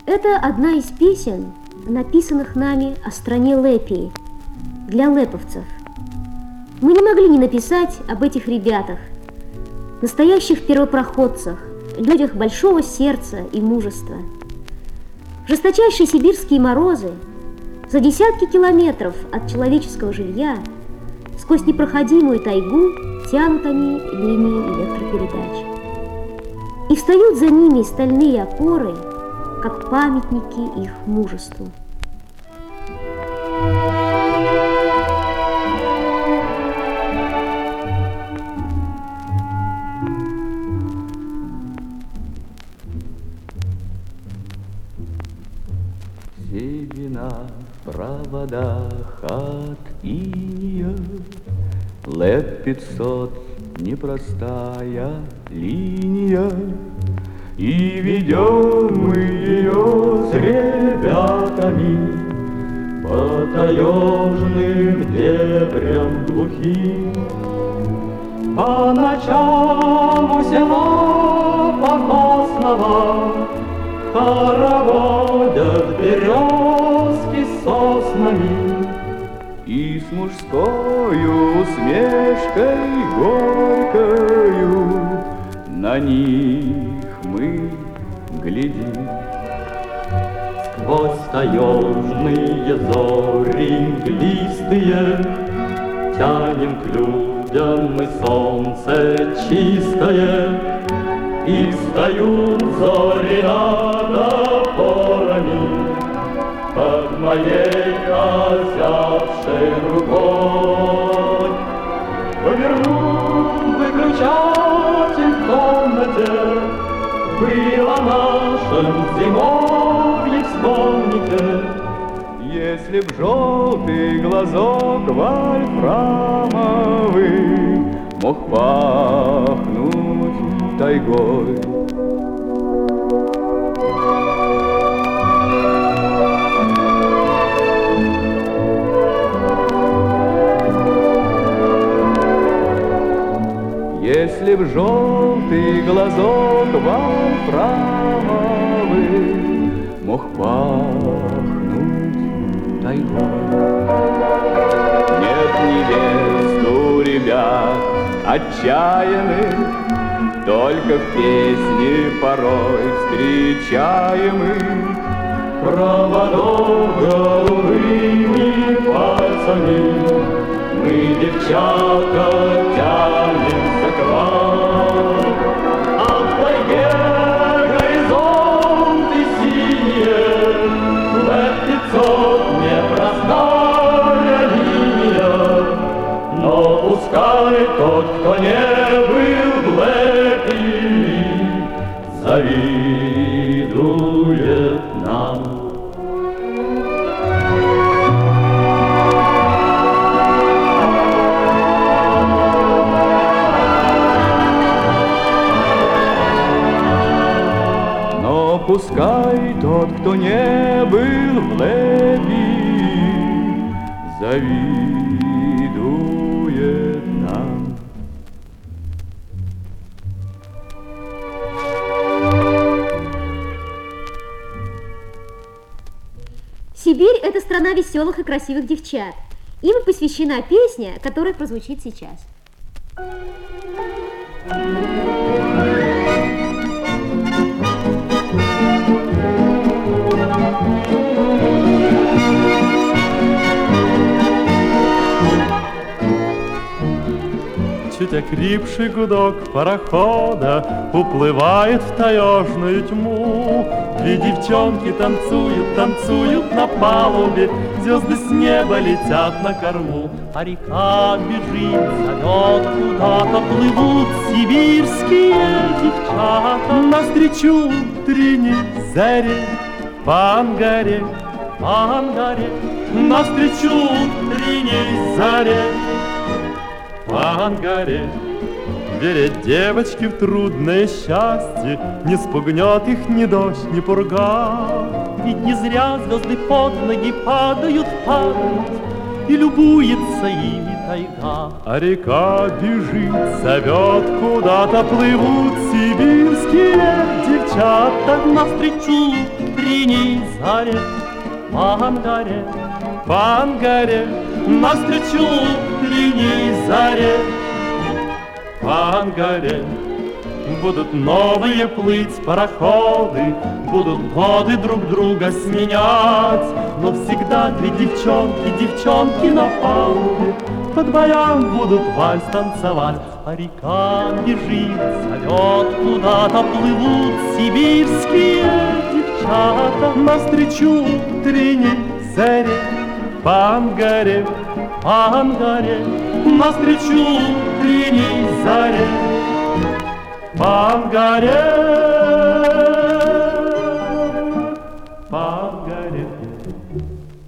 Это одна из песен, написанных нами о стране Лепии, для леповцев. Мы не могли не написать об этих ребятах, настоящих первопроходцах, людях большого сердца и мужества. В жесточайшие сибирские морозы, за десятки километров от человеческого жилья, сквозь непроходимую тайгу тянут они линии электропередач. И встают за ними стальные опоры, как памятники их мужеству. Седина в проводах от иния, ЛЭП-500 непростая линия, и ведем мы ее с ребятами по таежным дебрям глухим. По ночам у села покосного хороводят березки с соснами, и с мужскою усмешкой горькою на них мы глядим. Сквозь таежные зори мглистые тянем к людям мы солнце чистое, и встают зори над опорами под моей озябшей рукой. Поверну выключатель в комнате, было нашим зимовье, вспомните. Если б желтый глазок вольфрамовый мог пахнуть тайгой. Если б желтый глазок вольфрамовый мог пахнуть тайгой. Нет невест у ребят отчаянных, только в песне порой встречаемых. Проводов голубыми пальцами мы, девчата, тянемся к вам. А в тайге горизонты синие, ЛЭП-500 непростая линия. Но пускай тот, кто не был в Лепии, завидует нам. Но пускай тот, кто не был в Лепии, завидует нам. Сибирь – это страна веселых и красивых девчат. Им и посвящена песня, которая прозвучит сейчас. Чуть окрипший гудок парохода уплывает в таежную тьму. Две девчонки танцуют, танцуют на палубе, звезды с неба летят на корму. А река бежит, зовет куда-то, плывут сибирские девчата. Навстречу утренней заре по Ангаре, по Ангаре. Навстречу утренней заре по Ангаре. Верят девочки в трудное счастье, не спугнет их ни дождь, ни пурга. Ведь не зря звезды под ноги падают, падают, и любуется ими тайга. А река бежит, зовет куда-то, плывут сибирские девчата. Навстречу утренней Ангаре, по Ангаре, по Ангаре, навстречу утренней заре. По Ангаре будут новые плыть пароходы, будут годы друг друга сменять, но всегда две девчонки, девчонки на палубе под баян будут вальс танцевать. А река бежит, зовет, куда-то плывут сибирские девчата навстречу утренней заре. По Ангаре, по Ангаре, навстречу утренней заре. По Ангаре, по Ангаре.